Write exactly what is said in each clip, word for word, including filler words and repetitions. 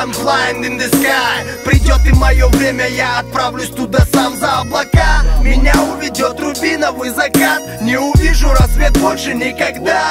I'm flying in the sky. Придет и мое время, я отправлюсь туда сам за облака. Меня уведет рубиновый закат. Не увижу рассвет больше никогда.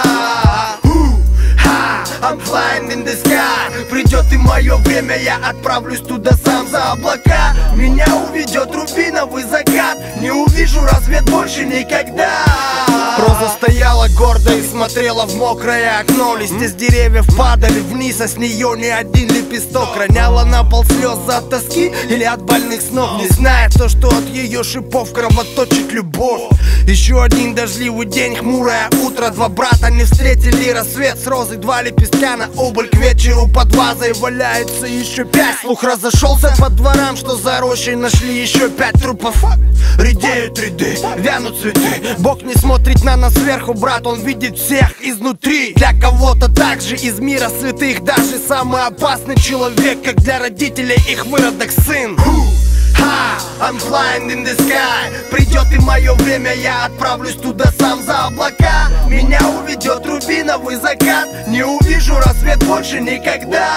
I'm flying in the sky. Придет и мое время, я отправлюсь туда сам за облака. Меня уведет рубиновый закат. Не увижу рассвет больше никогда. Роза стояла гордо и смотрела в мокрое окно. Листья с деревьев падали вниз, а с нее ни один лепесток. Роняла на пол слезы от тоски или от больных снов, не зная то, что от ее шипов кровоточит любовь. Еще один дождливый день, хмурое утро. Два брата не встретили рассвет. С розой два лепестка на убыль. К вечеру под вазой валяется еще пять. Слух разошелся по дворам, что за рощей нашли еще пять трупов. Редеют ряды, вянут цветы. Бог не смотрит на нас сверху, брат, он видит всех изнутри. Для кого-то также из мира святых даже самый опасный человек, как для родителей их выродок сын. Ha, I'm flying in the sky. Придет и мое время, я отправлюсь туда сам за облака. Меня уведет рубиновый закат. Не увижу рассвет больше никогда.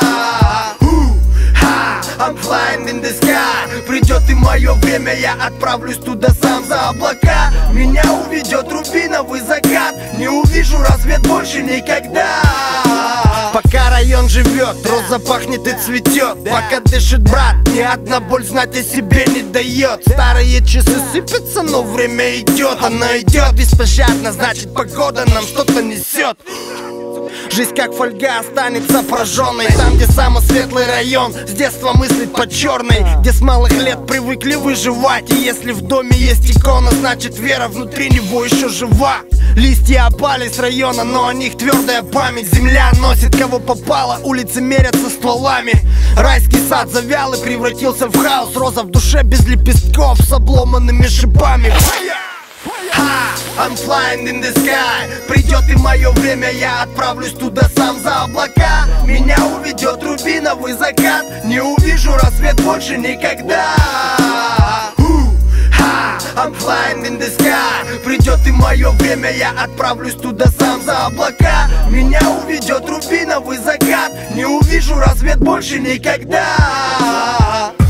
I'm flying in the sky. Придет и мое время, я отправлюсь туда сам за облака. Меня уведет рубиновый закат. Не увижу рассвет больше никогда. Пока район живет, роза пахнет и цветет. Пока дышит брат, ни одна боль знать о себе не дает. Старые часы сыпятся, но время идет. Оно идет беспощадно, значит погода нам что-то несет. Жизнь как фольга останется прожженной. Там, где самый светлый район, с детства мыслит по черной. Где с малых лет привыкли выживать. И если в доме есть икона, значит вера внутри него еще жива. Листья опали с района, но о них твердая память. Земля носит кого попало, улицы мерятся стволами. Райский сад завял и превратился в хаос. Роза в душе без лепестков с обломанными шипами. Ha, I'm flying in the sky. Придет и мое время, я отправлюсь туда сам за облака. Меня уведет рубиновый закат. Не увижу рассвет больше никогда. Ha, I'm flying in the sky. Придет и мое время, я отправлюсь туда сам за облака. Меня уведет рубиновый закат. Не увижу рассвет больше никогда.